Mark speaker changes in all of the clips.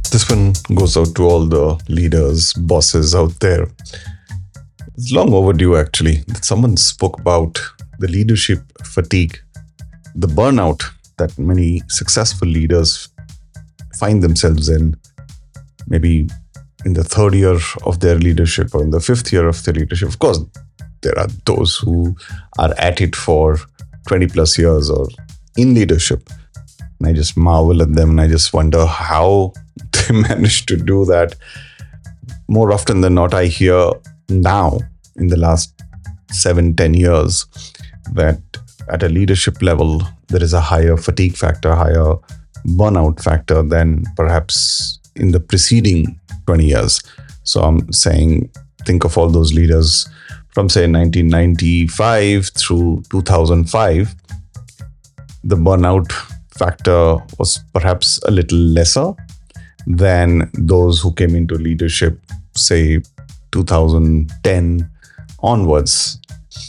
Speaker 1: This one goes out to all the leaders, bosses out there. It's long overdue, actually, that someone spoke about the leadership fatigue, the burnout that many successful leaders find themselves in, maybe in the third year of their leadership or in the fifth year of their leadership. Of course, there are those who are at it for 20 plus years or in leadership. And I just marvel at them and I just wonder how they manage to do that. More often than not, I hear now in the last 7-10 years that at a leadership level, there is a higher fatigue factor, higher burnout factor than perhaps in the preceding 20 years. So I'm saying, think of all those leaders from say 1995 through 2005. The burnout factor was perhaps a little lesser than those who came into leadership, say 2010 onwards,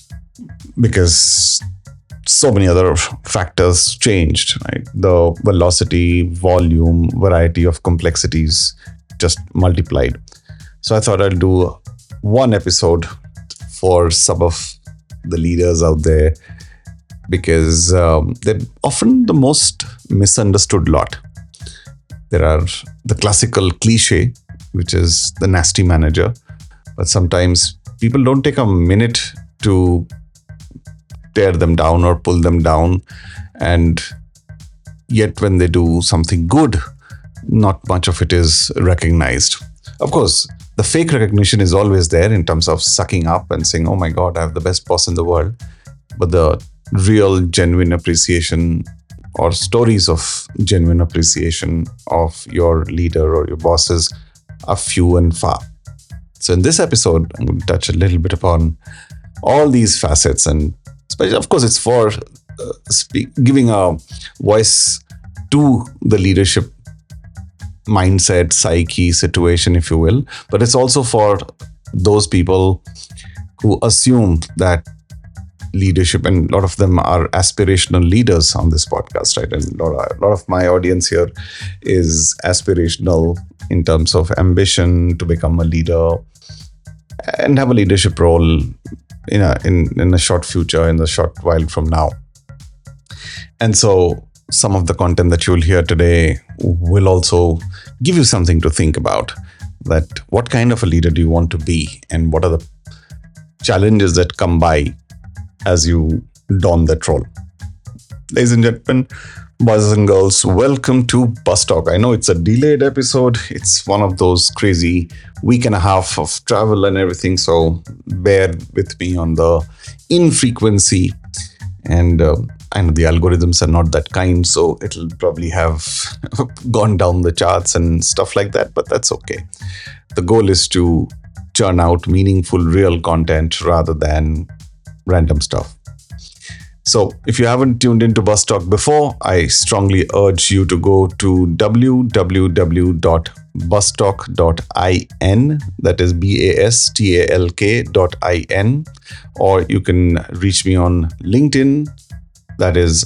Speaker 1: because so many other factors changed, right? The velocity, volume, variety of complexities just multiplied. So I thought I'll do one episode for some of the leaders out there, because they're often the most misunderstood lot. There are the classical cliche, which is the nasty manager, but sometimes people don't take a minute to tear them down or pull them down. And yet when they do something good, not much of it is recognized. Of course, the fake recognition is always there in terms of sucking up and saying, oh my God, I have the best boss in the world. But the real, genuine appreciation or stories of genuine appreciation of your leader or your bosses are few and far. So in this episode, I'm going to touch a little bit upon all these facets, and especially, of course, it's for giving a voice to the leadership mindset, psyche, situation, if you will. But it's also for those people who assume that leadership, and a lot of them are aspirational leaders on this podcast, right? And a lot of my audience here is aspirational in terms of ambition to become a leader and have a leadership role in a short future, in the short while from now. And so some of the content that you will hear today will also give you something to think about, that what kind of a leader do you want to be, and what are the challenges that come by as you don that role. Ladies and gentlemen, boys and girls, welcome to Bus Talk. I know it's a delayed episode. It's one of those crazy week and a half of travel and everything. So bear with me on the infrequency. And I know the algorithms are not that kind, so it'll probably have gone down the charts and stuff like that, but that's okay. The goal is to churn out meaningful, real content rather than random stuff. So if you haven't tuned into Bus Talk before, I strongly urge you to go to www.bustalk.in, that is BASTALK.in, or you can reach me on LinkedIn, that is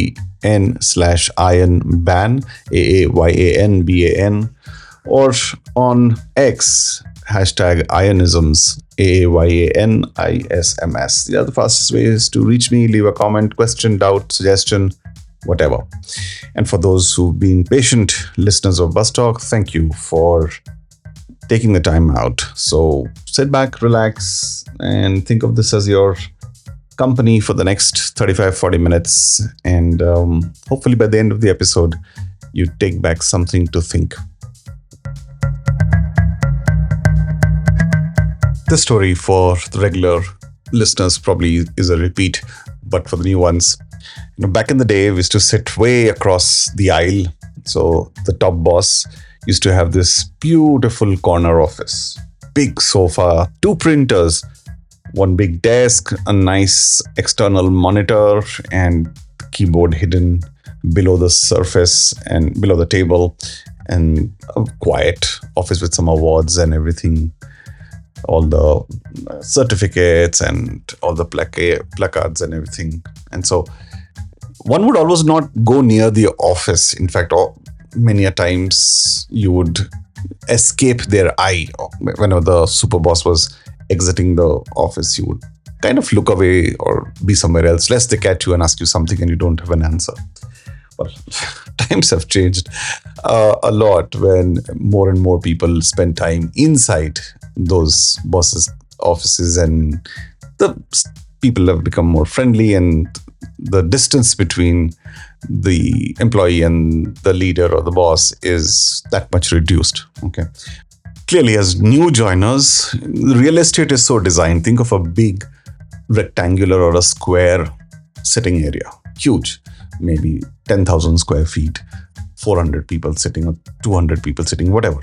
Speaker 1: IN/IANBAN, AAYANBAN, or on X, #Ianisms, AAYANISMS. The other fastest way is to reach me, leave a comment, question, doubt, suggestion, whatever. And for those who've been patient listeners of Bus Talk, thank you for taking the time out. So sit back, relax, and think of this as your company for the next 35-40 minutes. And hopefully by the end of the episode, you take back something to think. This story for the regular listeners probably is a repeat, but for the new ones, back in the day, we used to sit way across the aisle. So the top boss used to have this beautiful corner office, big sofa, 2 printers, 1 big desk, a nice external monitor, and keyboard hidden below the surface and below the table, and a quiet office with some awards and everything. All the certificates and all the placards and everything. And so one would always not go near the office. In fact, many a times you would escape their eye. Whenever the super boss was exiting the office, you would kind of look away or be somewhere else, lest they catch you and ask you something and you don't have an answer. Well, times have changed a lot when more and more people spend time inside those bosses' offices, and the people have become more friendly, and the distance between the employee and the leader or the boss is that much reduced. Okay. Clearly, as new joiners, real estate is so designed. Think of a big rectangular or a square sitting area, huge, maybe 10,000 square feet, 400 people sitting or 200 people sitting, whatever.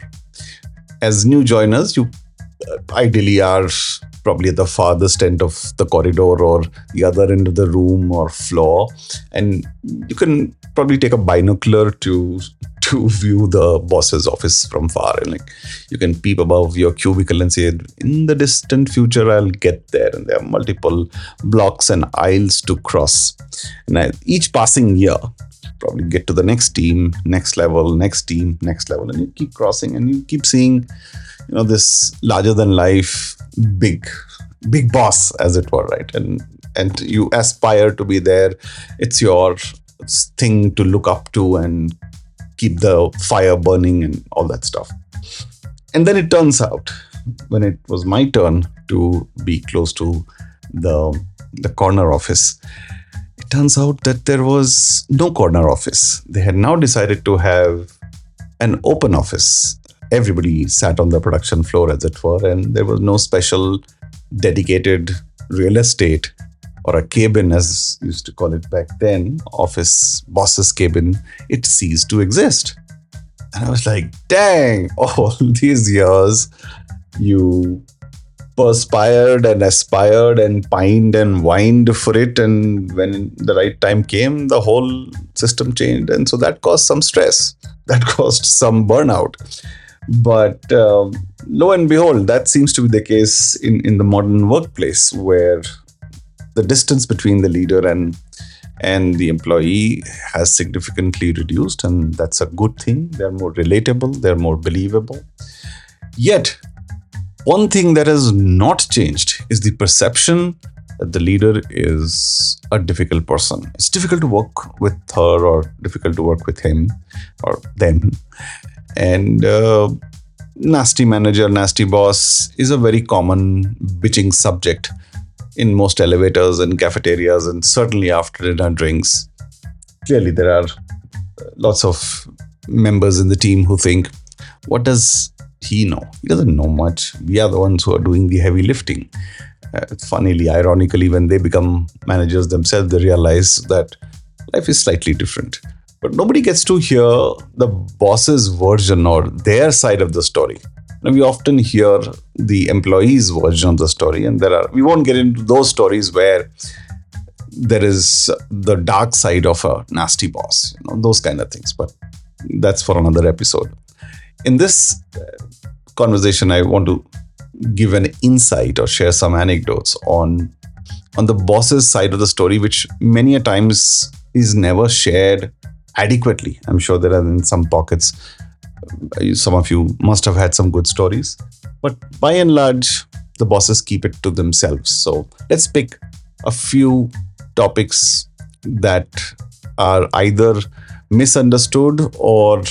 Speaker 1: As new joiners, you ideally are probably at the farthest end of the corridor or the other end of the room or floor, and you can probably take a binocular to view the boss's office from far, and like you can peep above your cubicle and say, in the distant future I'll get there, and there are multiple blocks and aisles to cross, and each passing year probably get to the next team, next level, next team, next level, and you keep crossing and you keep seeing, this larger than life big boss, as it were, right? And you aspire to be there. It's your thing to look up to and keep the fire burning and all that stuff. And then it turns out, when it was my turn to be close to the corner office, it turns out that there was no corner office. They had now decided to have an open office. Everybody sat on the production floor, as it were, and there was no special dedicated real estate or a cabin, as used to call it back then, office boss's cabin. It ceased to exist. And I was like, dang, all these years you perspired and aspired and pined and whined for it, and when the right time came, the whole system changed, and so that caused some stress, that caused some burnout. But lo and behold, that seems to be the case in the modern workplace, where the distance between the leader and the employee has significantly reduced, and that's a good thing. They're more relatable, they're more believable. Yet, one thing that has not changed is the perception that the leader is a difficult person. It's difficult to work with her or difficult to work with him or them. And nasty manager, nasty boss is a very common bitching subject in most elevators and cafeterias, and certainly after dinner drinks. Clearly, there are lots of members in the team who think, what does he know? He doesn't know much. We are the ones who are doing the heavy lifting. Funnily, ironically, when they become managers themselves, they realize that life is slightly different. But nobody gets to hear the boss's version or their side of the story. And we often hear the employee's version of the story, and we won't get into those stories where there is the dark side of a nasty boss, those kind of things. But that's for another episode. In this conversation, I want to give an insight or share some anecdotes on the boss's side of the story, which many a times is never shared adequately. I'm sure there are in some pockets. Some of you must have had some good stories, but by and large, the bosses keep it to themselves. So let's pick a few topics that are either misunderstood or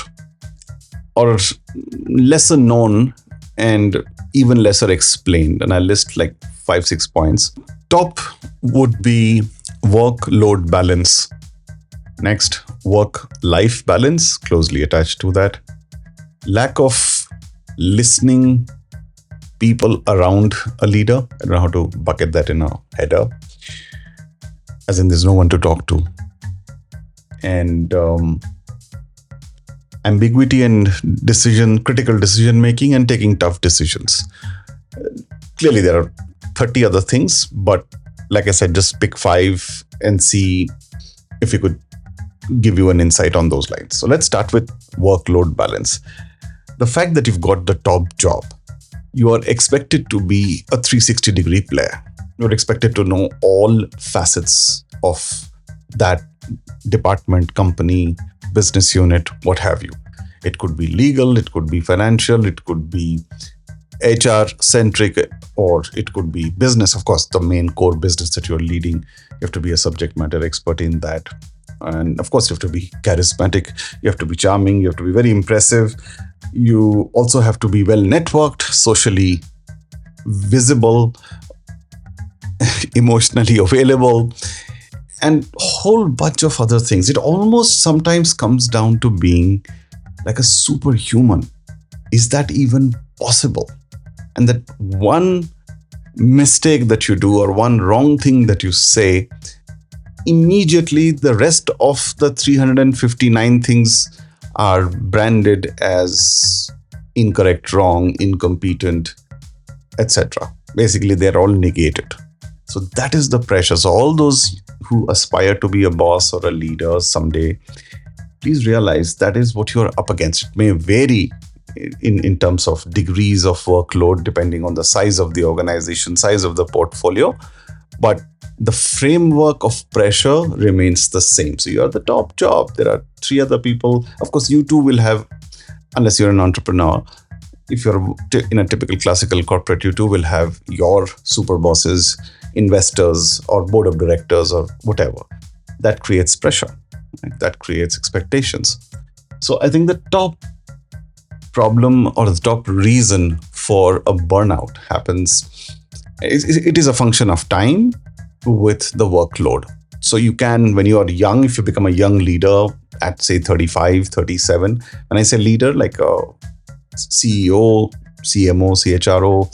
Speaker 1: lesser known and even lesser explained. And I'll list like 5-6 points. Top would be work-load balance. Next, work-life balance, closely attached to that. Lack of listening people around a leader. I don't know how to bucket that in a header. As in, there's no one to talk to. And ambiguity and critical decision making and taking tough decisions. Clearly, there are 30 other things, but like I said, just pick 5 and see if we could give you an insight on those lines. So let's start with workload balance. The fact that you've got the top job, you are expected to be a 360-degree player. You're expected to know all facets of that department, company, business unit, what have you. It could be legal, it could be financial, it could be HR centric, or it could be business. Of course, the main core business that you're leading, you have to be a subject matter expert in that. And of course, you have to be charismatic, you have to be charming, you have to be very impressive. You also have to be well networked, socially visible, emotionally available, and a whole bunch of other things. It almost sometimes comes down to being like a superhuman. Is that even possible? And that one mistake that you do or one wrong thing that you say, immediately the rest of the 359 things are branded as incorrect, wrong, incompetent, etc. Basically, they're all negated. So that is the pressure. So all those who aspire to be a boss or a leader someday, please realize that is what you're up against. It may vary in terms of degrees of workload depending on the size of the organization, size of the portfolio, but the framework of pressure remains the same. So you're the top job. There are 3 other people. Of course, you too will have, unless you're an entrepreneur, if you're in a typical classical corporate, you too will have your super bosses, investors, or board of directors, or whatever. That creates pressure. Right? That creates expectations. So I think the top problem or the top reason for a burnout happens, it is a function of time with the workload. So you can, when you are young, if you become a young leader at say 35, 37, when I say leader, like a CEO, CMO, CHRO,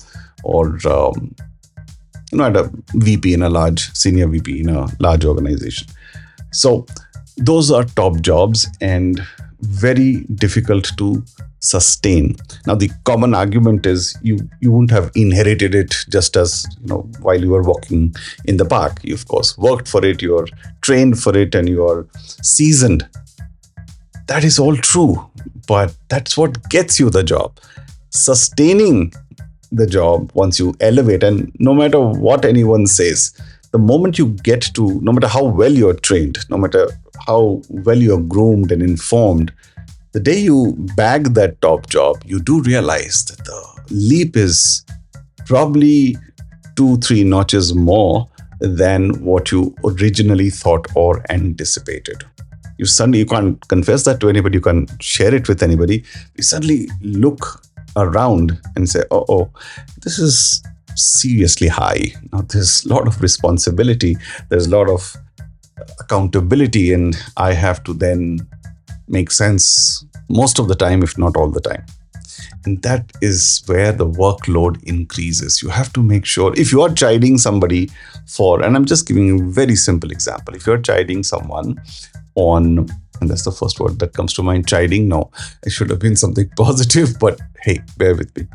Speaker 1: or at a VP in a large, senior VP in a large organization. So those are top jobs and very difficult to sustain. Now, the common argument is you wouldn't have inherited it just as, while you were walking in the park. You, of course, worked for it, you're trained for it, and you're seasoned. That is all true, but that's what gets you the job. Sustaining the job once you elevate, and no matter what anyone says, the moment you get to, no matter how well you're trained, no matter how well you're groomed and informed, the day you bag that top job, you do realize that the leap is probably 2-3 notches more than what you originally thought or anticipated. You can't confess that to anybody, you can't share it with anybody. You suddenly look around and say, oh, this is seriously high. Now there's a lot of responsibility, there's a lot of accountability, and I have to then make sense most of the time, if not all the time. And that is where the workload increases. You have to make sure, if you are chiding somebody for, and I'm just giving you a very simple example, if you're chiding someone on, and that's the first word that comes to mind, chiding. No, it should have been something positive, but hey, bear with me.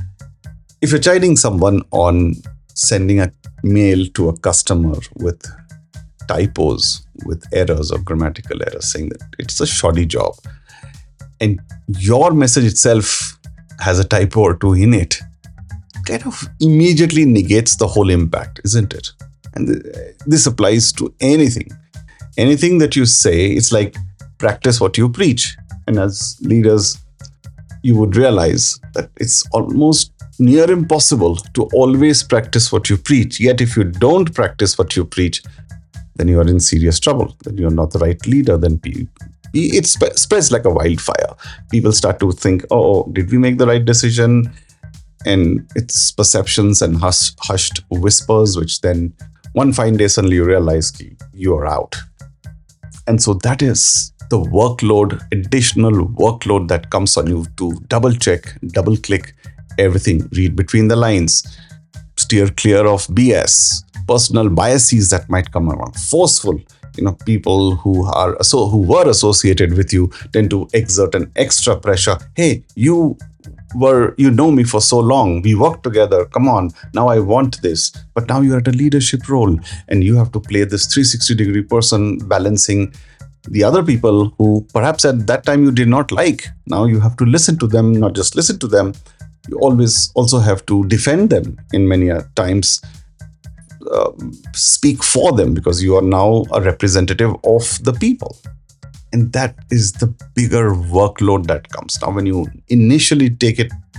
Speaker 1: If you're chiding someone on sending a mail to a customer with typos, with errors or grammatical errors, saying that it's a shoddy job, and your message itself has a typo or two in it, kind of immediately negates the whole impact, isn't it? And this applies to anything. Anything that you say, it's like practice what you preach. And as leaders, you would realize that it's almost near impossible to always practice what you preach. Yet if you don't practice what you preach, then you are in serious trouble. Then you're not the right leader. Then it spreads like a wildfire. People start to think, oh, did we make the right decision? And it's perceptions and hushed whispers, which then one fine day suddenly you realize you are out. And so that is the workload, additional workload that comes on you to double check, double click everything, read between the lines, steer clear of BS, personal biases that might come around, forceful. People who were associated with you tend to exert an extra pressure. Hey, you know me for so long. We worked together. Come on, now I want this. But now you're at a leadership role and you have to play this 360-degree person, balancing the other people who perhaps at that time you did not like. Now you have to listen to them, not just listen to them. You always also have to defend them in many times. Speak for them, because you are now a representative of the people. And that is the bigger workload that comes. Now, when you initially take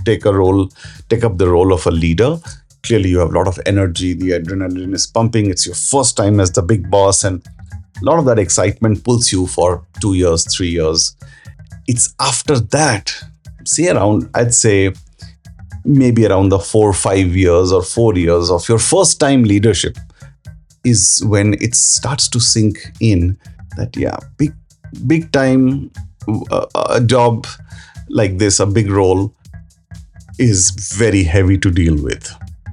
Speaker 1: up the role of a leader, clearly you have a lot of energy, the adrenaline is pumping, it's your first time as the big boss, and a lot of that excitement pulls you for 2 years, 3 years. It's after that, I'd say maybe around the 4 or 5 years or 4 years of your first time leadership is when it starts to sink in that, yeah, big time, a job like this, a big role, is very heavy to deal with.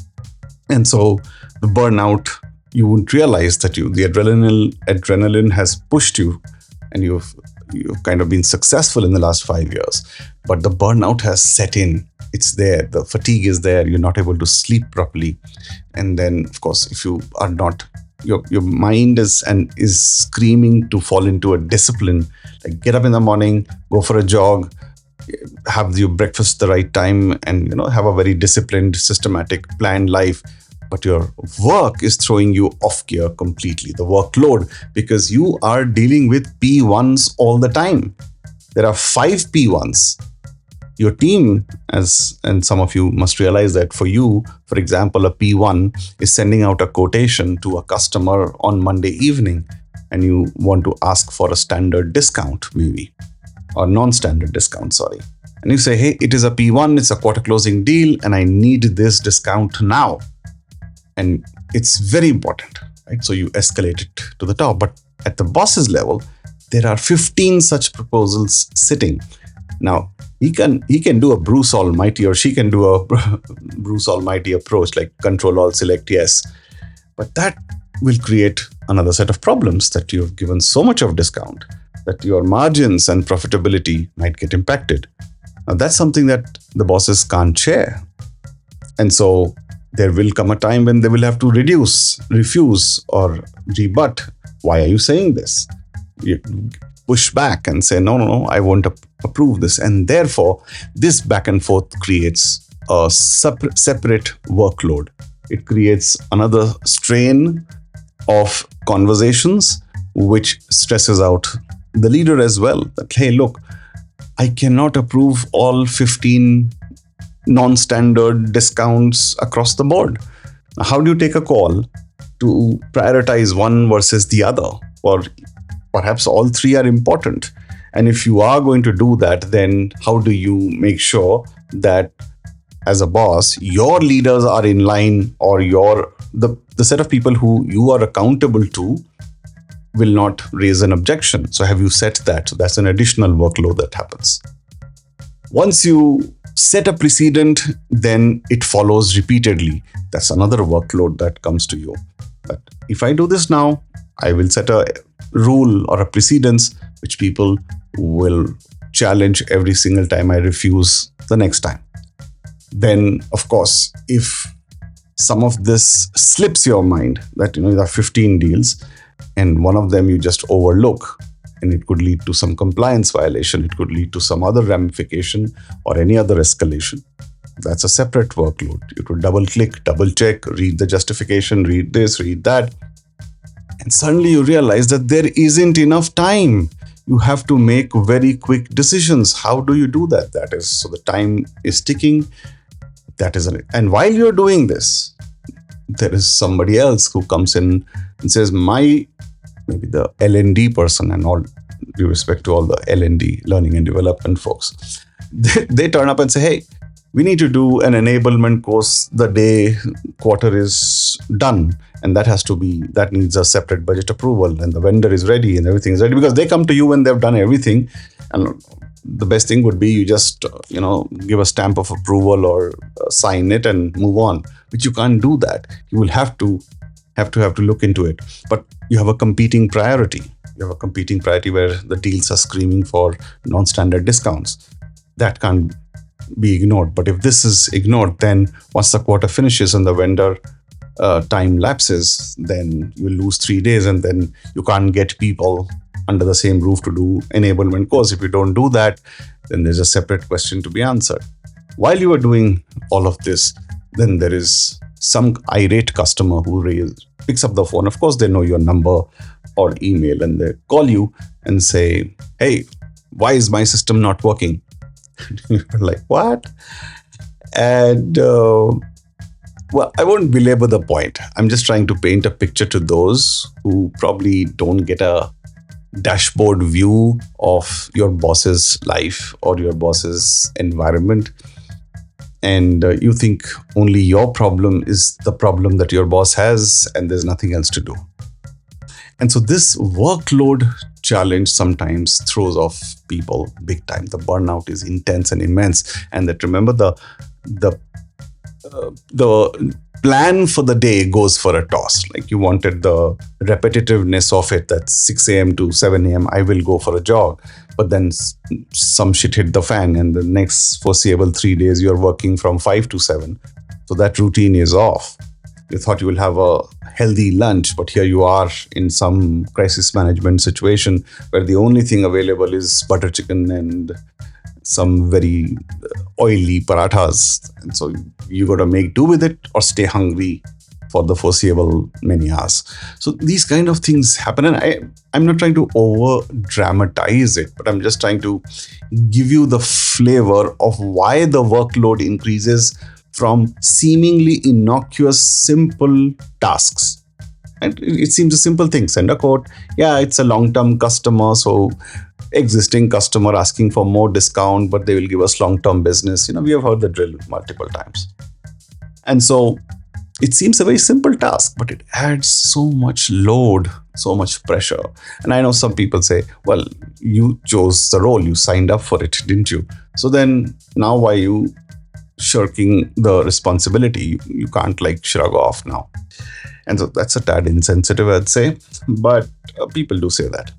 Speaker 1: And so the burnout, you wouldn't realize that the adrenaline has pushed you, and you've kind of been successful in the last 5 years, but the burnout has set in. It's there, the fatigue is there, you're not able to sleep properly. And then, of course, if you are not, your mind is screaming to fall into a discipline, like get up in the morning, go for a jog, have your breakfast at the right time, and have a very disciplined, systematic, planned life. But your work is throwing you off gear completely, the workload, because you are dealing with P1s all the time. There are 5 P1s. Your team, and some of you must realize that for you, for example, a P1 is sending out a quotation to a customer on Monday evening, and you want to ask for a standard discount, maybe, or non-standard discount, sorry. And you say, hey, it is a P1, it's a quarter closing deal, and I need this discount now. And it's very important, right? So you escalate it to the top. But at the boss's level, there are 15 such proposals sitting. Now, he can do a Bruce Almighty, or she can do a Bruce Almighty approach, like Control Alt Select Yes. But that will create another set of problems, that you've given so much of discount that your margins and profitability might get impacted. Now, that's something that the bosses can't share. And so there will come a time when they will have to refuse, or rebut. Why are you saying this? You push back and say, no, I won't approve this. And therefore, this back and forth creates a separate workload. It creates another strain of conversations, which stresses out the leader as well. That, hey, look, I cannot approve all 15 non-standard discounts across the board. How do you take a call to prioritize one versus the other? Or perhaps all 3 are important. And if you are going to do that, then how do you make sure that as a boss, your leaders are in line, or the set of people who you are accountable to will not raise an objection? So have you set that? So that's an additional workload that happens. Once you set a precedent, then it follows repeatedly. That's another workload that comes to you. But if I do this now, I will set a rule or a precedence which people will challenge every single time I refuse the next time. Then, of course, if some of this slips your mind, that there are 15 deals and one of them you just overlook, and it could lead to some compliance violation, it could lead to some other ramification or any other escalation. That's a separate workload. You could double click, double check, read the justification, read this, read that. And suddenly you realize that there isn't enough time. You have to make very quick decisions. How do you do that? So the time is ticking. And while you're doing this, there is somebody else who comes in and says, maybe the L&D person, and all due respect to all the L&D, learning and development folks, they turn up and say, hey, we need to do an enablement course the day quarter is done. And that needs a separate budget approval, and the vendor is ready and everything is ready, because they come to you when they've done everything. And the best thing would be you just, give a stamp of approval or sign it and move on. But you can't do that. You will have to look into it. But you have a competing priority. You have a competing priority where the deals are screaming for non-standard discounts. That can't be ignored. But if this is ignored, then once the quarter finishes and the vendor time lapses, then you will lose 3 days, and then you can't get people under the same roof to do enablement course. If you don't do that, then there's a separate question to be answered. While you are doing all of this, then there is some irate customer who picks up the phone. Of course, they know your number or email, and they call you and say, hey, why is my system not working? You're like, what? And well, I won't belabor the point. I'm just trying to paint a picture to those who probably don't get a dashboard view of your boss's life or your boss's environment. And you think only your problem is the problem that your boss has, and there's nothing else to do. And so this workload challenge sometimes throws off people big time. The burnout is intense and immense. And that, remember, the plan for the day goes for a toss. Like, you wanted the repetitiveness of it, that 6 a.m. to 7 a.m. I will go for a jog. But then some shit hit the fan, and the next foreseeable 3 days you're working from 5 to 7. So that routine is off. You thought you will have a healthy lunch, but here you are in some crisis management situation where the only thing available is butter chicken and some very oily parathas. And so you got to make do with it or stay hungry for the foreseeable many hours. So these kind of things happen. And I'm not trying to over dramatize it, but I'm just trying to give you the flavor of why the workload increases from seemingly innocuous, simple tasks. And it seems a simple thing. Send a quote. Yeah, it's a long-term customer, so existing customer asking for more discount, but they will give us long-term business. We have heard the drill multiple times. And so it seems a very simple task, but it adds so much load, so much pressure. And I know some people say, well, you chose the role, you signed up for it, didn't you? So then now why are you shirking the responsibility? You can't shrug off now. And so that's a tad insensitive, I'd say. But people do say that.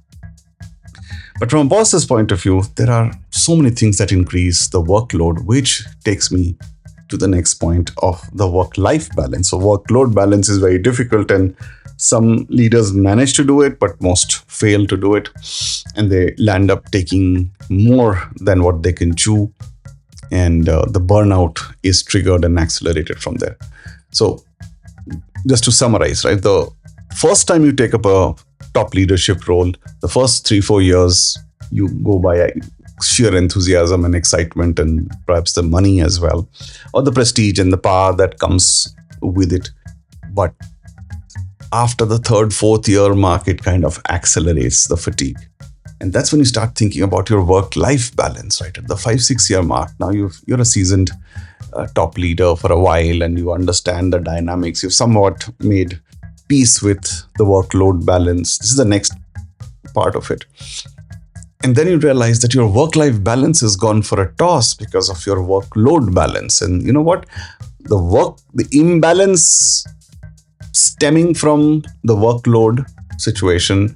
Speaker 1: But from a boss's point of view, there are so many things that increase the workload, which takes me to the next point of the work-life balance. So workload balance is very difficult, and some leaders manage to do it, but most fail to do it. And they land up taking more than what they can chew. And the burnout is triggered and accelerated from there. So just to summarize, right, the first time you take up a top leadership role, the first 3-4 years, you go by sheer enthusiasm and excitement, and perhaps the money as well, or the prestige and the power that comes with it. But after the 3rd, 4th year mark, it kind of accelerates the fatigue. And that's when you start thinking about your work-life balance, right? At the 5-6 year mark, now you're a seasoned top leader for a while, and you understand the dynamics. You've somewhat made peace with the workload balance. This is the next part of it. And then you realize that your work-life balance is gone for a toss because of your workload balance. And you know what? The imbalance stemming from the workload situation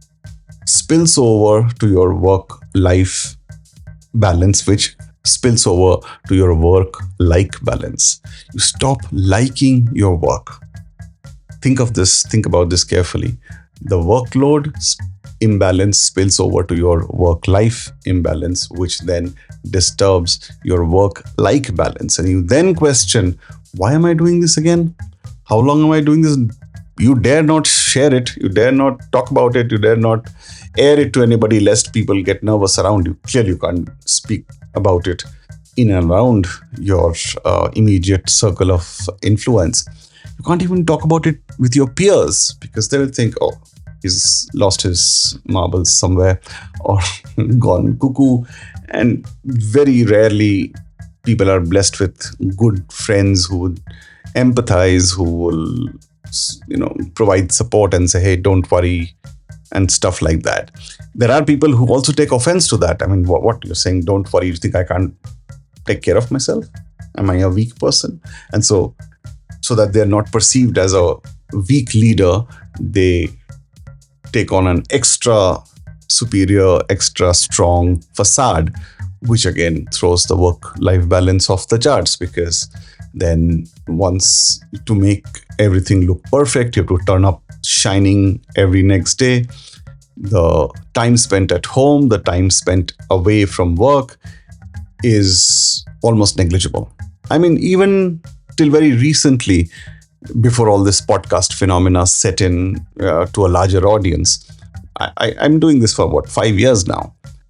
Speaker 1: spills over to your work-life balance, which spills over to your work-like balance. You stop liking your work. Think about this carefully. The workload imbalance spills over to your work-life imbalance, which then disturbs your work-like balance. And you then question, why am I doing this again? How long am I doing this? You dare not share it. You dare not talk about it. You dare not air it to anybody, lest people get nervous around you. Clearly, you can't speak about it in and around your immediate circle of influence. You can't even talk about it with your peers, because they will think, oh, he's lost his marbles somewhere or gone cuckoo. And very rarely people are blessed with good friends who would empathize, who will provide support and say, hey, don't worry, and stuff like that. There are people who also take offense to that. I mean, what you're saying, don't worry, you think I can't take care of myself? Am I a weak person? And so that they're not perceived as a weak leader, they take on an extra superior, extra strong facade, which again throws the work-life balance off the charts, because then once, to make everything look perfect, you have to turn up shining every next day. The time spent at home, the time spent away from work is almost negligible. I mean, even till very recently, before all this podcast phenomena set in to a larger audience, I'm doing this for 5 years now.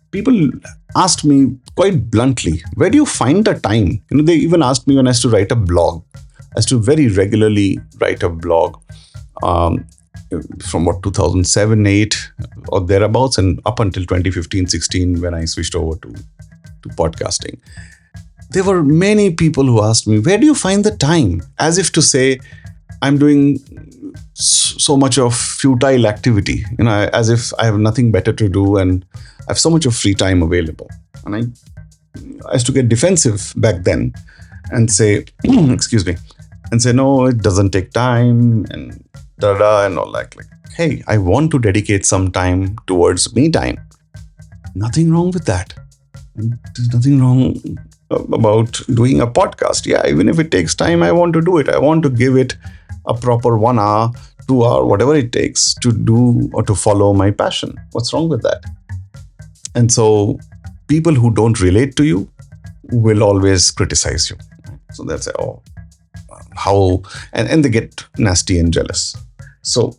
Speaker 1: people asked me quite bluntly, where do you find the time? They even asked me when I used to write a blog. I used to very regularly write a blog um, from 2007, 8 or thereabouts, and up until 2015, 16 when I switched over to podcasting. There were many people who asked me, where do you find the time? As if to say, I'm doing so much of futile activity, as if I have nothing better to do and I have so much of free time available. And I used to get defensive back then and say, excuse me, and say, no, it doesn't take time and and all that. Like, hey, I want to dedicate some time towards me time. Nothing wrong with that. There's nothing wrong about doing a podcast. Yeah, even if it takes time, I want to do it. I want to give it a proper 1 hour, 2 hour, whatever it takes to do or to follow my passion. What's wrong with that? And so people who don't relate to you will always criticize you. So they'll say, oh, how, and they get nasty and jealous. So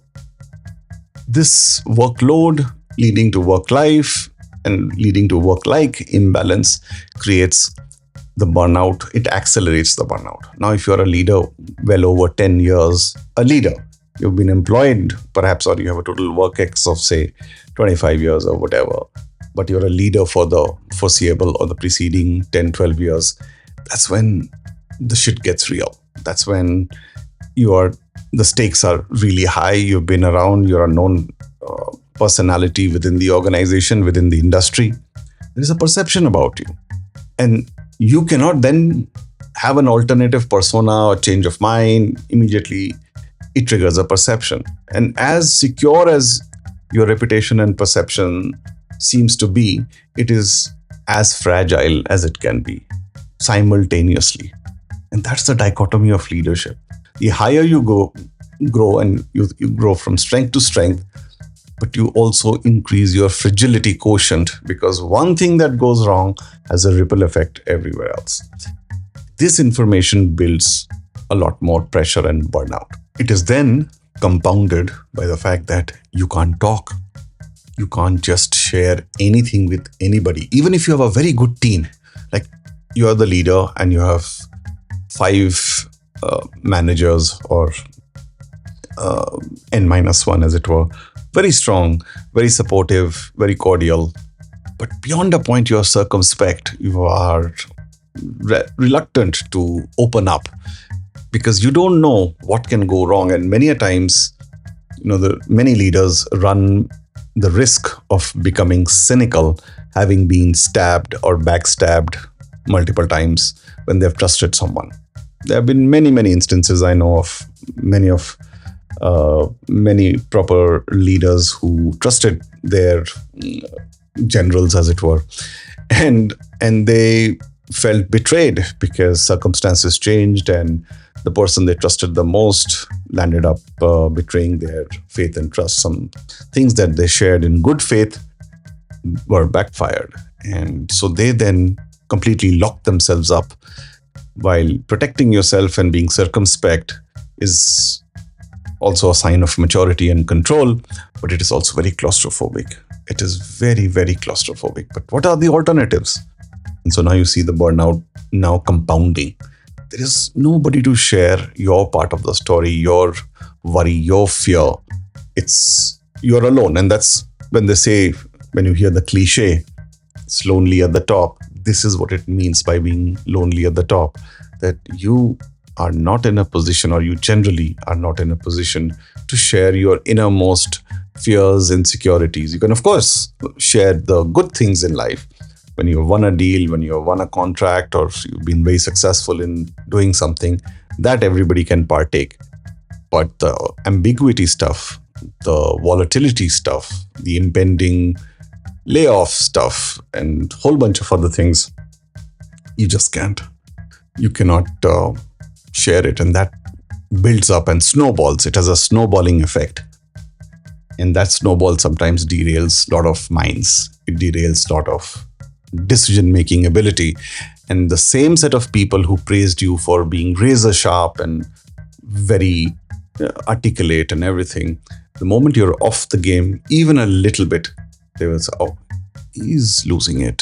Speaker 1: this workload leading to work life and leading to work-like imbalance creates the burnout. It accelerates the burnout. Now, if you're a leader well over 10 years, a leader, you've been employed perhaps, or you have a total work ex of say 25 years or whatever, but you're a leader for the foreseeable or the preceding 10, 12 years, that's when the shit gets real. That's when the stakes are really high. You've been around, you're a known personality within the organization, within the industry. There is a perception about you. And you cannot then have an alternative persona or change of mind. Immediately, it triggers a perception. And as secure as your reputation and perception seems to be, it is as fragile as it can be simultaneously. And that's the dichotomy of leadership. The higher you grow and you grow from strength to strength, but you also increase your fragility quotient, because one thing that goes wrong has a ripple effect everywhere else. This information builds a lot more pressure and burnout. It is then compounded by the fact that you can't talk. You can't just share anything with anybody. Even if you have a very good team, like you are the leader and you have 5 managers or N-1 as it were, very strong, very supportive, very cordial. But beyond a point, you're circumspect. You are reluctant to open up because you don't know what can go wrong. And many a times, many leaders run the risk of becoming cynical, having been stabbed or backstabbed multiple times when they've trusted someone. There have been many, many instances I know of many proper leaders who trusted their generals, as it were, and they felt betrayed because circumstances changed and the person they trusted the most landed up betraying their faith and trust. Some things that they shared in good faith were backfired, and so they then completely locked themselves up. While protecting yourself and being circumspect is also a sign of maturity and control, but it is also very claustrophobic. It is very, very claustrophobic. But what are the alternatives? And so now you see the burnout now compounding. There is nobody to share your part of the story, your worry, your fear. You're alone. And that's when they say, when you hear the cliche, it's lonely at the top. This is what it means by being lonely at the top, that you are not in a position, or you generally are not in a position to share your innermost fears, insecurities. You can, of course, share the good things in life. When you've won a deal, when you've won a contract, or you've been very successful in doing something, that everybody can partake. But the ambiguity stuff, the volatility stuff, the impending layoff stuff, and a whole bunch of other things, you just can't. You cannot share it, and that builds up and snowballs. It has a snowballing effect, and that snowball sometimes derails a lot of minds. It derails a lot of decision-making ability. And the same set of people who praised you for being razor sharp and very articulate and everything, the moment you're off the game even a little bit, they will say, oh, he's losing it.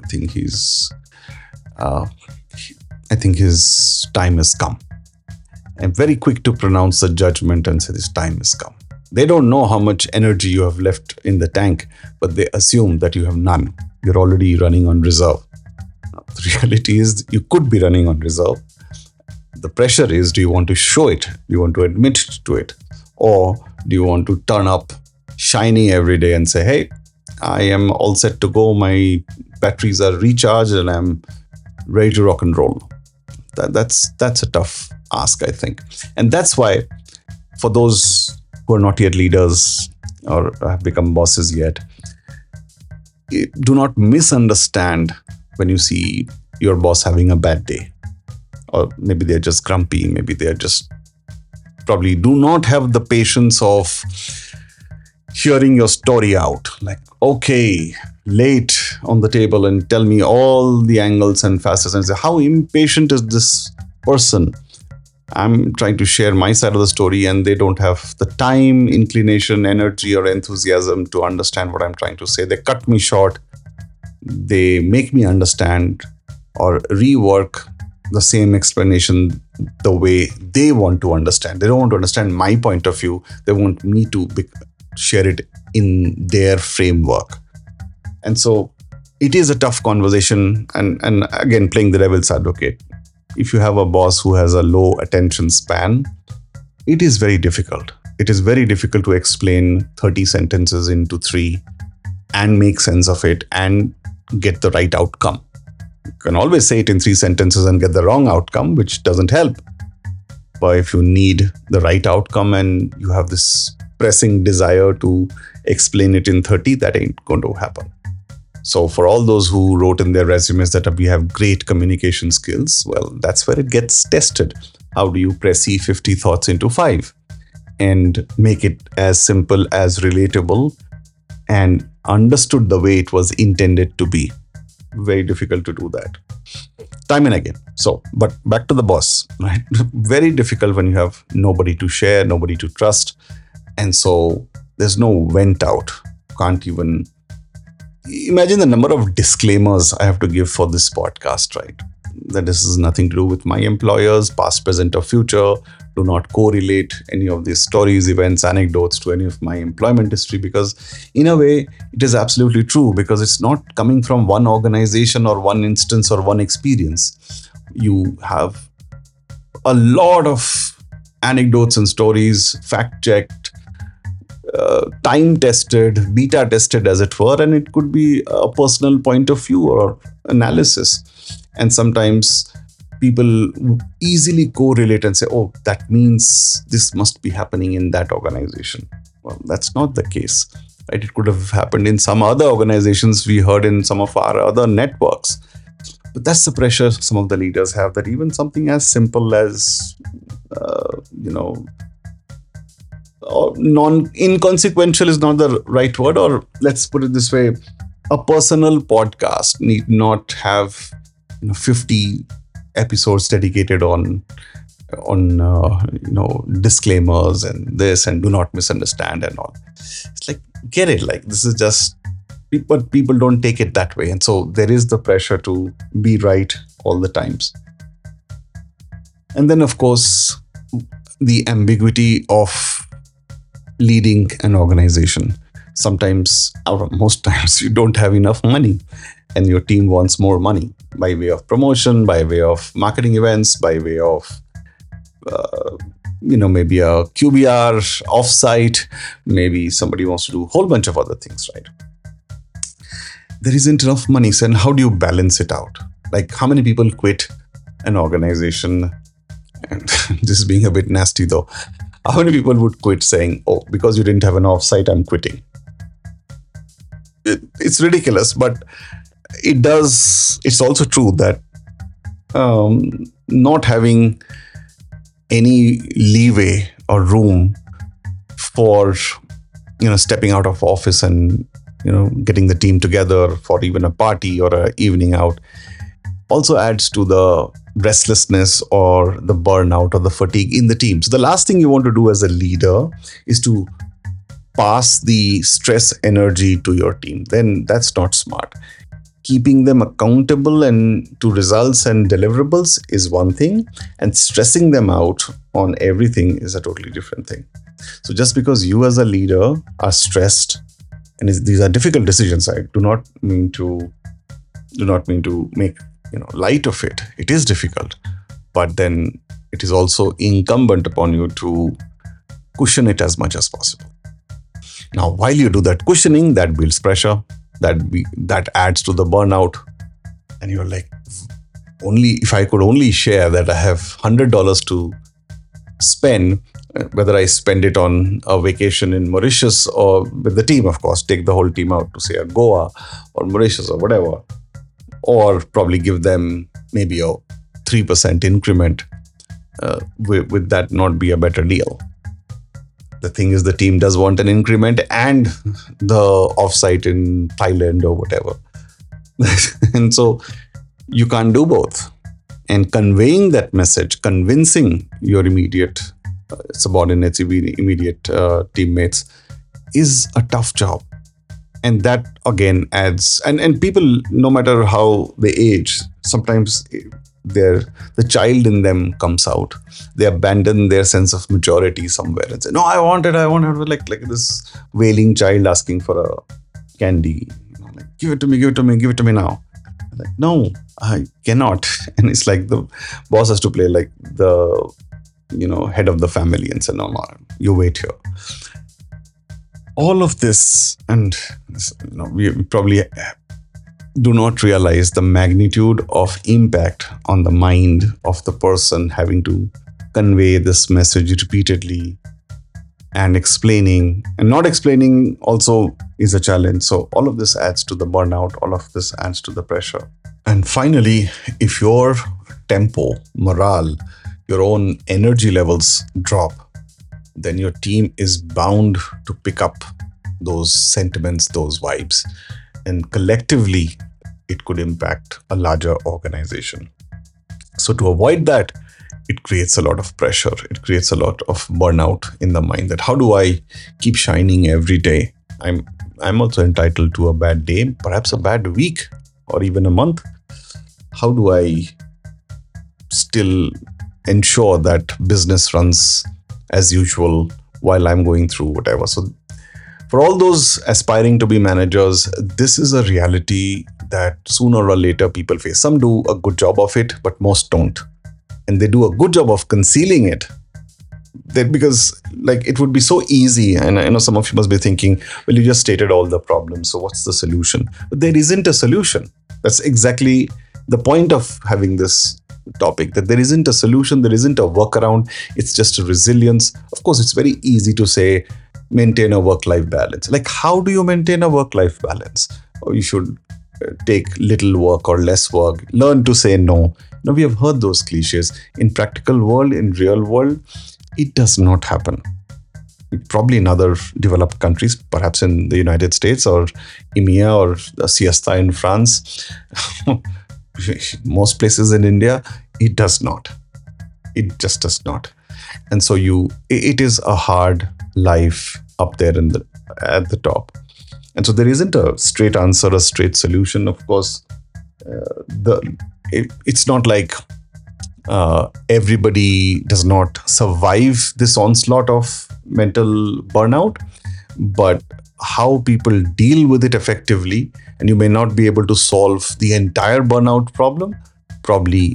Speaker 1: Uh, I think his time has come. I'm very quick to pronounce a judgment and say this time has come. They don't know how much energy you have left in the tank, but they assume that you have none. You're already running on reserve. Now, the reality is you could be running on reserve. The pressure is, do you want to show it? Do you want to admit to it? Or do you want to turn up shiny every day and say, hey, I am all set to go. My batteries are recharged and I'm ready to rock and roll. That's a tough ask, I think. And that's why for those who are not yet leaders or have become bosses yet, do not misunderstand when you see your boss having a bad day. Or maybe they're just grumpy. Maybe they're just probably do not have the patience of hearing your story out. Like, okay, lay it on the table and tell me all the angles and facets and say, how impatient is this person? I'm trying to share my side of the story and they don't have the time, inclination, energy, or enthusiasm to understand what I'm trying to say. They cut me short. They make me understand or rework the same explanation the way they want to understand. They don't want to understand my point of view. They want me to share it in their framework. And so it is a tough conversation. And again, playing the devil's advocate. If you have a boss who has a low attention span, it is very difficult. It is very difficult to explain 30 sentences into 3 and make sense of it and get the right outcome. You can always say it in 3 sentences and get the wrong outcome, which doesn't help. But if you need the right outcome and you have this pressing desire to explain it in 30, that ain't going to happen. So for all those who wrote in their resumes that we have great communication skills, well, that's where it gets tested. How do you press 50 thoughts into 5 and make it as simple as relatable and understood the way it was intended to be? Very difficult to do that. Time and again. So, but back to the boss, right? Very difficult when you have nobody to share, nobody to trust. And so there's no vent out. Can't even imagine the number of disclaimers I have to give for this podcast, right? That this is nothing to do with my employers, past, present, or future. Do not correlate any of these stories, events, anecdotes to any of my employment history, because in a way, it is absolutely true, because it's not coming from one organization or one instance or one experience. You have a lot of anecdotes and stories, fact-checked, time-tested, beta-tested as it were, and it could be a personal point of view or analysis. And sometimes people easily correlate and say, oh, that means this must be happening in that organization. Well, that's not the case, right? It could have happened in some other organizations we heard in some of our other networks. But that's the pressure some of the leaders have, that even something as simple as, or inconsequential is not the right word, or let's put it this way, a personal podcast need not have 50 episodes dedicated on disclaimers and this and do not misunderstand and all. It's like, get it, like this is just, but people don't take it that way, and so there is the pressure to be right all the times. And then of course the ambiguity of leading an organization. Sometimes, or most times, you don't have enough money and your team wants more money by way of promotion, by way of marketing events, by way of maybe a QBR offsite, maybe somebody wants to do a whole bunch of other things, right? There isn't enough money. So, and how do you balance it out? Like, how many people quit an organization? And this is being a bit nasty though. How many people would quit saying, oh, because you didn't have an offsite, I'm quitting? It's ridiculous, but it's also true that not having any leeway or room for, stepping out of office and, getting the team together for even a party or an evening out also adds to the restlessness or the burnout or the fatigue in the team. So the last thing you want to do as a leader is to pass the stress energy to your team, then that's not smart. Keeping them accountable and to results and deliverables is one thing, and stressing them out on everything is a totally different thing. So just because you as a leader are stressed, and these are difficult decisions, I do not mean to make light of it. It is difficult, but then it is also incumbent upon you to cushion it as much as possible. Now, while you do that cushioning, that builds pressure, that adds to the burnout, and you're like, only if I could only share that I have $100 to spend, whether I spend it on a vacation in Mauritius or with the team, of course, take the whole team out to say a Goa or Mauritius or whatever, or probably give them maybe a 3% increment, with that not be a better deal? The thing is, the team does want an increment and the offsite in Thailand or whatever. And so you can't do both. And conveying that message, convincing your immediate subordinates, immediate teammates, is a tough job. And that again adds, and people, no matter how they age, sometimes the child in them comes out. They abandon their sense of maturity somewhere and say, no, I want it, like this wailing child asking for a candy. Like, give it to me now. Like, no, I cannot. And it's like the boss has to play like the head of the family and say, no, you wait here. All of this, and we probably do not realize the magnitude of impact on the mind of the person having to convey this message repeatedly, and explaining and not explaining also is a challenge. So all of this adds to the burnout, all of this adds to the pressure. And finally, if your tempo, morale, your own energy levels drop, then your team is bound to pick up those sentiments, those vibes. And collectively, it could impact a larger organization. So to avoid that, it creates a lot of pressure. It creates a lot of burnout in the mind that how do I keep shining every day? I'm also entitled to a bad day, perhaps a bad week or even a month. How do I still ensure that business runs as usual while I'm going through whatever? So for all those aspiring to be managers, this is a reality that sooner or later people face. Some do a good job of it, but most don't. And they do a good job of concealing it. Because it would be so easy. And I know some of you must be thinking, well, you just stated all the problems, so what's the solution? But there isn't a solution. That's exactly the point of having this topic, that there isn't a solution, there isn't a workaround. It's just a resilience. Of course, it's very easy to say, maintain a work-life balance. Like, how do you maintain a work-life balance? Or you should take little work or less work, learn to say no. Now, we have heard those cliches. In practical world, in real world, it does not happen. Probably in other developed countries, perhaps in the United States or EMEA or Siesta in France, most places in India, it does not. It just does not. And so it is a hard life up there at the top. And so there isn't a straight answer, a straight solution. Of course, it's not like everybody does not survive this onslaught of mental burnout, but how people deal with it effectively, and you may not be able to solve the entire burnout problem, probably,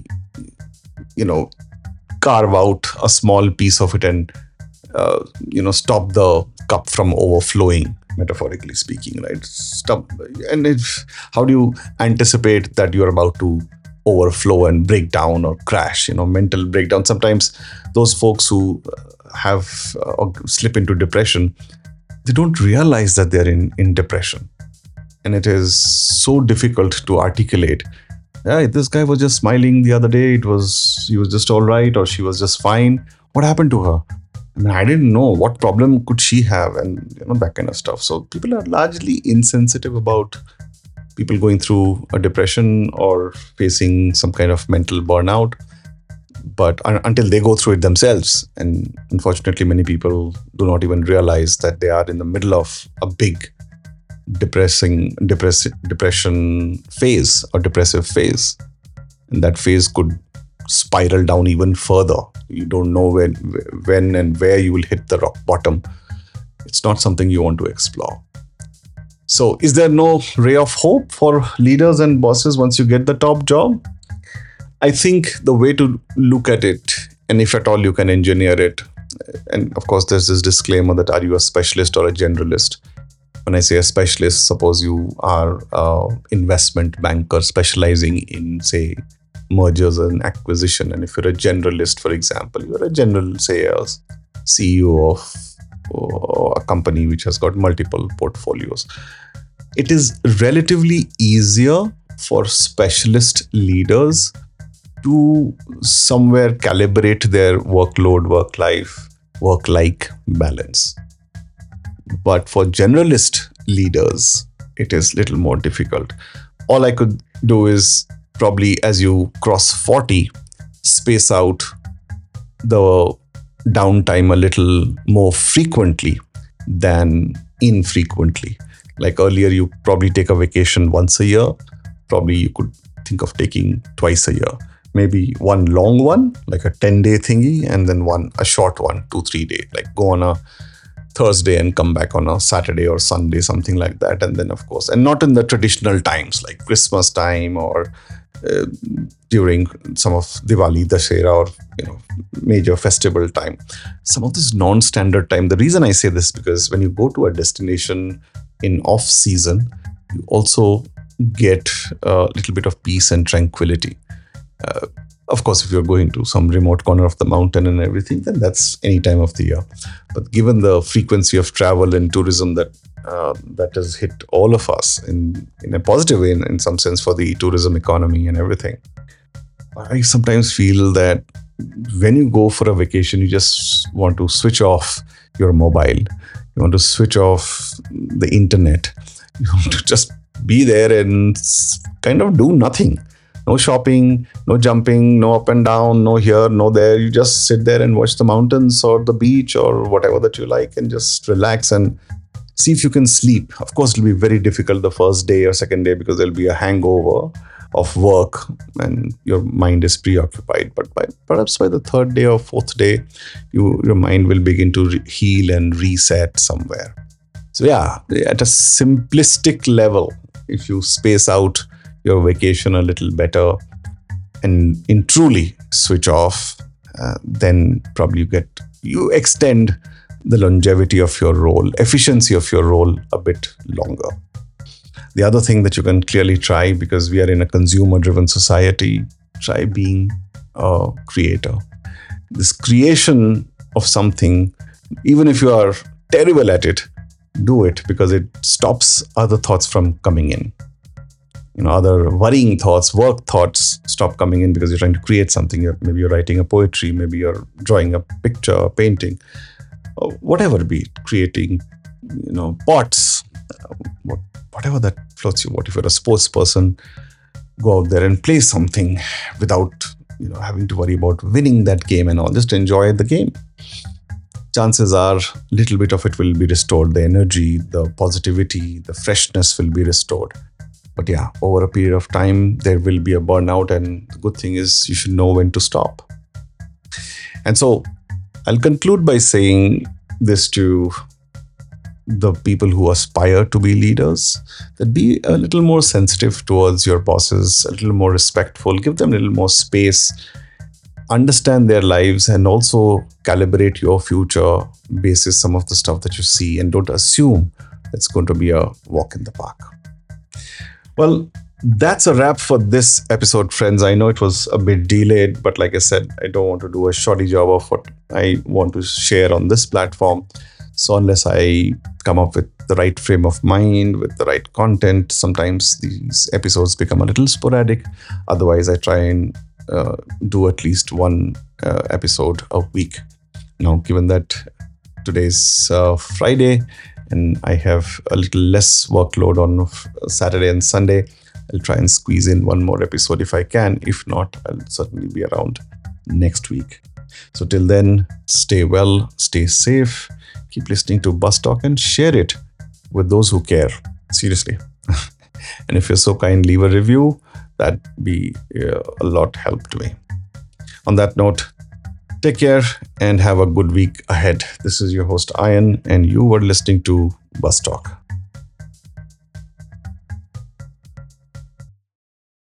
Speaker 1: carve out a small piece of it and, stop the cup from overflowing, metaphorically speaking, right? Stop. And how do you anticipate that you're about to overflow and break down or crash, mental breakdown? Sometimes those folks who have or slip into depression, they don't realize that they're in depression. And it is so difficult to articulate. Yeah, this guy was just smiling the other day. He was just all right, or she was just fine. What happened to her? I didn't know. What problem could she have? And that kind of stuff. So people are largely insensitive about people going through a depression or facing some kind of mental burnout. but until they go through it themselves. And unfortunately, many people do not even realize that they are in the middle of a big depression phase or depressive phase. And that phase could spiral down even further. You don't know when and where you will hit the rock bottom. It's not something you want to explore. So, is there no ray of hope for leaders and bosses once you get the top job? I think the way to look at it, and if at all you can engineer it, and of course, there's this disclaimer that are you a specialist or a generalist? When I say a specialist, suppose you are an investment banker specializing in, say, mergers and acquisition. And if you're a generalist, for example, you're a general, say, a CEO of a company which has got multiple portfolios. It is relatively easier for specialist leaders to somewhere calibrate their workload, work-like balance. But for generalist leaders, it is a little more difficult. All I could do is probably as you cross 40, space out the downtime a little more frequently than infrequently. Like earlier, you probably take a vacation once a year. Probably you could think of taking twice a year. Maybe one long one, like a 10-day thingy, and then a short one, 2-3 day, like go on a Thursday and come back on a Saturday or Sunday, something like that. And then, of course, and not in the traditional times like Christmas time or during some of Diwali, Dashera, or major festival time. Some of this non-standard time. The reason I say this because when you go to a destination in off-season, you also get a little bit of peace and tranquility. Of course, if you're going to some remote corner of the mountain and everything, then that's any time of the year. But given the frequency of travel and tourism that has hit all of us in a positive way, in some sense, for the tourism economy and everything, I sometimes feel that when you go for a vacation, you just want to switch off your mobile. You want to switch off the internet. You want to just be there and kind of do nothing. No shopping, no jumping, no up and down, no here, no there. You just sit there and watch the mountains or the beach or whatever that you like and just relax and see if you can sleep. Of course, it'll be very difficult the first day or second day because there'll be a hangover of work and your mind is preoccupied. But perhaps by the third day or fourth day, your mind will begin to heal and reset somewhere. So yeah, at a simplistic level, if you space out your vacation a little better and truly switch off, then probably you extend the longevity of your role, efficiency of your role a bit longer. The other thing that you can clearly try, because we are in a consumer-driven society, try being a creator. This creation of something, even if you are terrible at it, do it because it stops other thoughts from coming in. Other worrying thoughts, work thoughts stop coming in because you're trying to create something. Maybe you're writing a poetry, maybe you're drawing a picture, a painting, or whatever be it, creating, pots, whatever that floats you. What if you're a sports person, go out there and play something without, having to worry about winning that game and all. Just enjoy the game. Chances are a little bit of it will be restored. The energy, the positivity, the freshness will be restored. But yeah, over a period of time, there will be a burnout, and the good thing is you should know when to stop. And so I'll conclude by saying this to the people who aspire to be leaders, that be a little more sensitive towards your bosses, a little more respectful, give them a little more space, understand their lives, and also calibrate your future basis some of the stuff that you see, and don't assume it's going to be a walk in the park. Well, that's a wrap for this episode, friends. I know it was a bit delayed, but like I said, I don't want to do a shoddy job of what I want to share on this platform. So unless I come up with the right frame of mind, with the right content, sometimes these episodes become a little sporadic. Otherwise, I try and do at least one episode a week. Now, given that today's Friday, and I have a little less workload on Saturday and Sunday, I'll try and squeeze in one more episode if I can. If not, I'll certainly be around next week. So till then, stay well, stay safe, keep listening to Bus Talk and share it with those who care. Seriously. And if you're so kind, leave a review. That'd be a lot help to me. On that note, take care and have a good week ahead. This is your host, Ayan, and you were listening to Bus Talk.